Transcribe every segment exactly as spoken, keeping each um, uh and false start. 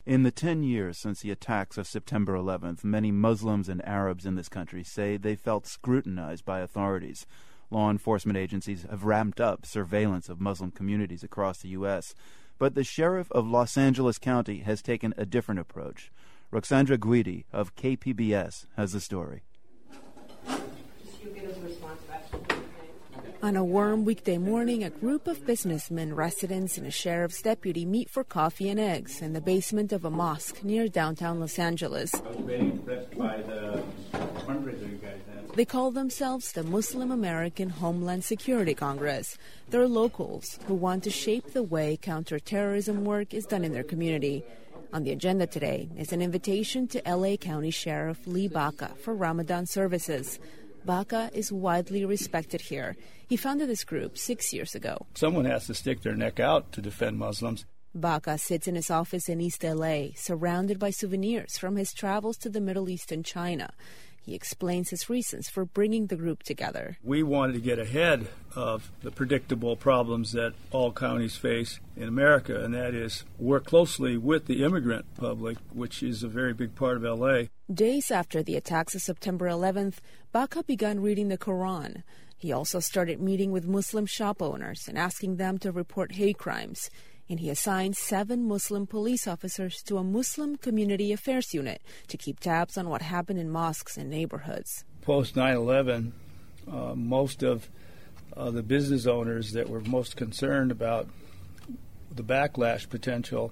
In the ten years since the attacks of September eleventh, many Muslims and Arabs in this country say they felt scrutinized by authorities. Law enforcement agencies have ramped up surveillance of Muslim communities across the U S, but the sheriff of Los Angeles County has taken a different approach. Roxandra Guidi of K P B S has the story. On a warm weekday morning, a group of businessmen, residents, and a sheriff's deputy meet for coffee and eggs in the basement of a mosque near downtown Los Angeles. I was very impressed by the fundraiser you guys had. They call themselves the Muslim American Homeland Security Congress. They're locals who want to shape the way counterterrorism work is done in their community. On the agenda today is an invitation to L A County Sheriff Lee Baca for Ramadan services. Baca is widely respected here. He founded this group six years ago. Someone has to stick their neck out to defend Muslims. Baca sits in his office in East L A, surrounded by souvenirs from his travels to the Middle East and China. He explains his reasons for bringing the group together. We wanted to get ahead of the predictable problems that all counties face in America, and that is work closely with the immigrant public, which is a very big part of L A. Days after the attacks of September eleventh, Baca began reading the Quran. He also started meeting with Muslim shop owners and asking them to report hate crimes. And he assigned seven Muslim police officers to a Muslim community affairs unit to keep tabs on what happened in mosques and neighborhoods. Post nine eleven, uh, most of uh, the business owners that were most concerned about the backlash potential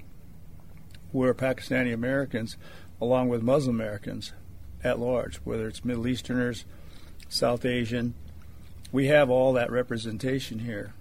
were Pakistani Americans, along with Muslim Americans at large, whether it's Middle Easterners, South Asian. We have all that representation here.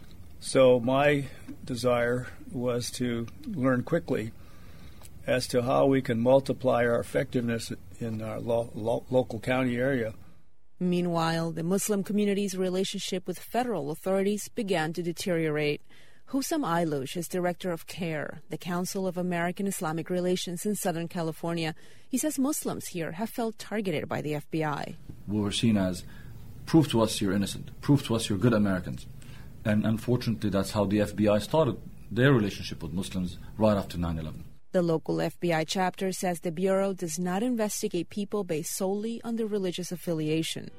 So my desire was to learn quickly as to how we can multiply our effectiveness in our lo- lo- local county area. Meanwhile, the Muslim community's relationship with federal authorities began to deteriorate. Hussam Aylush is director of CARE, the Council of American Islamic Relations in Southern California. He says Muslims here have felt targeted by the F B I. We were seen as, prove to us you're innocent, prove to us you're good Americans. And unfortunately, that's how the F B I started their relationship with Muslims right after nine eleven. The local F B I chapter says the Bureau does not investigate people based solely on their religious affiliation.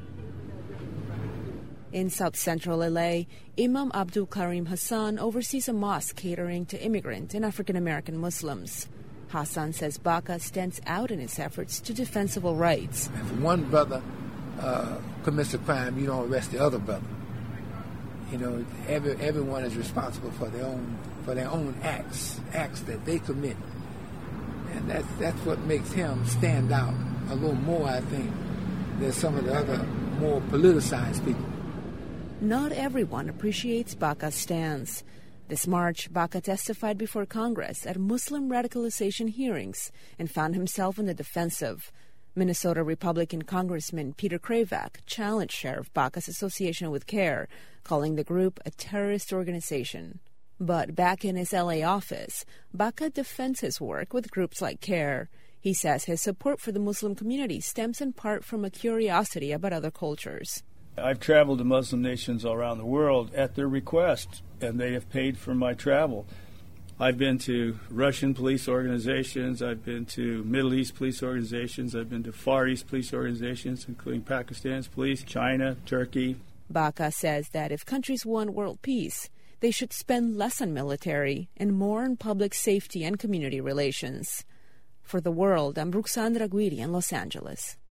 In South Central L A, Imam Abdul Karim Hassan oversees a mosque catering to immigrant and African-American Muslims. Hassan says Baca stands out in its efforts to defend civil rights. If one brother uh, commits a crime, you don't arrest the other brother. You know, every, everyone is responsible for their own for their own acts, acts that they commit, and that's that's what makes him stand out a little more, I think, than some of the other more politicized people. Not everyone appreciates Baca's stance. This March, Baca testified before Congress at Muslim radicalization hearings and found himself on the defensive. Minnesota Republican Congressman Peter Kravac challenged Sheriff Baca's association with CARE, calling the group a terrorist organization. But back in his L A office, Baca defends his work with groups like CARE. He says his support for the Muslim community stems in part from a curiosity about other cultures. I've traveled to Muslim nations all around the world at their request, and they have paid for my travel. I've been to Russian police organizations, I've been to Middle East police organizations, I've been to Far East police organizations, including Pakistan's police, China, Turkey. Baca says that if countries want world peace, they should spend less on military and more on public safety and community relations. For The World, I'm Roxandra Guidi in Los Angeles.